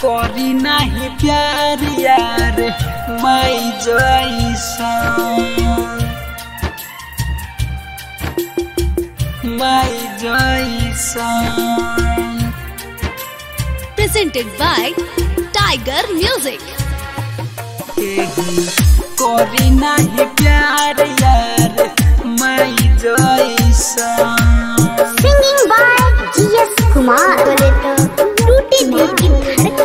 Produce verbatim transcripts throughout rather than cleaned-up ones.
करी नहीं प्यार यार मैं जैसा मैं जैसा। Presented by Tiger Music. करी नहीं प्यार यार मैं जैसा। Singing by G S Kumar. बोले तो टूटी दिल की धड़कन।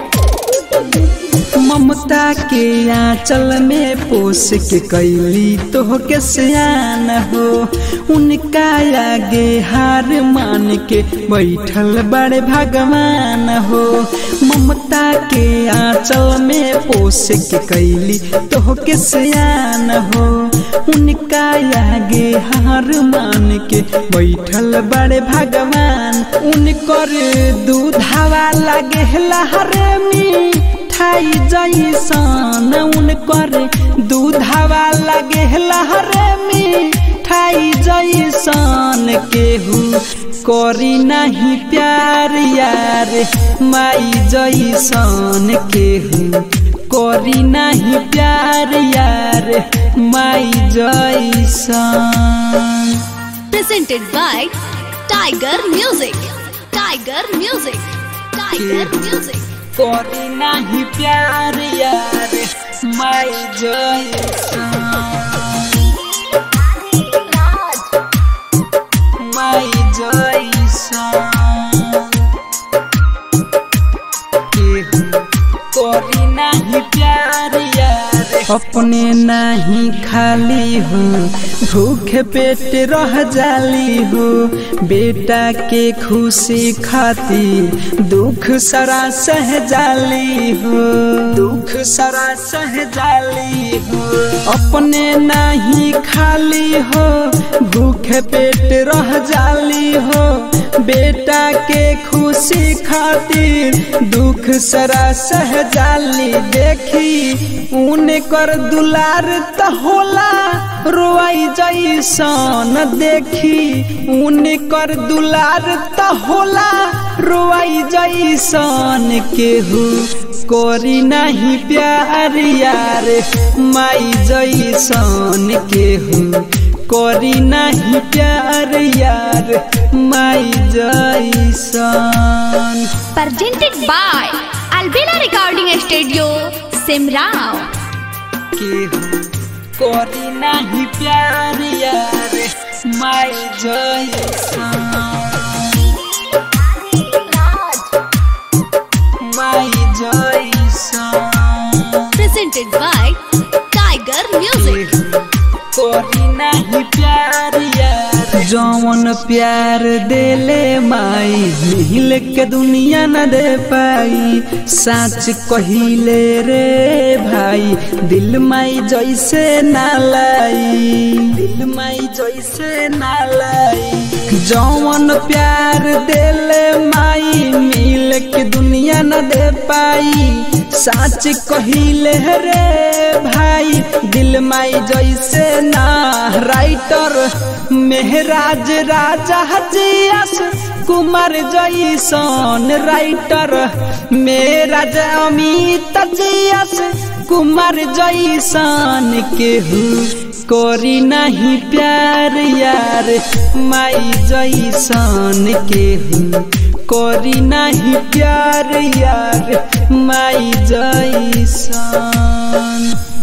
ममता के आंचल में पोस के कैली तो के सियान हो, उनका आगे हार मान के बैठल बड़े भगवान हो। ममता के आंचल में पोस के कैली तो के सियान हो, उनका आगे हार मान के बैठल बड़े भगवान। उनकर दूधावा लगे लहरे में थाई जैसन, उनकर दूधावा लगे लहरे में ठाई जैसन। केहू करी नहीं प्यार यार माई जैसन, केहू करी नहीं प्यार यार माई जैसन। Presented by Tiger Music. Tiger Music. Tiger Music. करी नहीं प्यार यार मैं जैसा मैं जैसा। करी नहीं प्यार यार अपने नहीं खाली हो, भूखे पेट रह जाली हो। बेटा के खुशी खाती दुख सरा सह जाली हो, दुख सरा सह जाली हो। अपने नहीं खाली हो, भूखे पेट रह जाली हो। बेटा के खुशी खातिर दुख सरा सह जाली। देखी उने कर दुलार त होला रोई जैसन, देखी उने कर दुलार त होला रोई जैसन। केहू करी नहीं प्यार यार माई जैसन, केहू करी नहीं प्यार यार माई जैसन। Presented by Albina Recording Studio, Simrao. केहू करी नहीं प्यार यार माई जैसन, माई जैसन। Presented by Tiger Music. करी नहीं प्यार यार जौन प्यार देले माई मिल के दुनिया न दे पाई। सच कहिले रे भाई दिल माई जैसे ना लाई, दिल माई जैसे ना लाई। जौन प्यार देले माई मिल के दुनिया न दे पाई। सच कहिले रे भाई दिल माई जैसे ना। Writer Mehraj Raja Jiyas Kumar Jaison, writer Mehraj Amit Jiyas Kumar Jaison. केहू करी नहीं प्यार यार माई जैसन, केहू करी नहीं प्यार यार माई जैसन।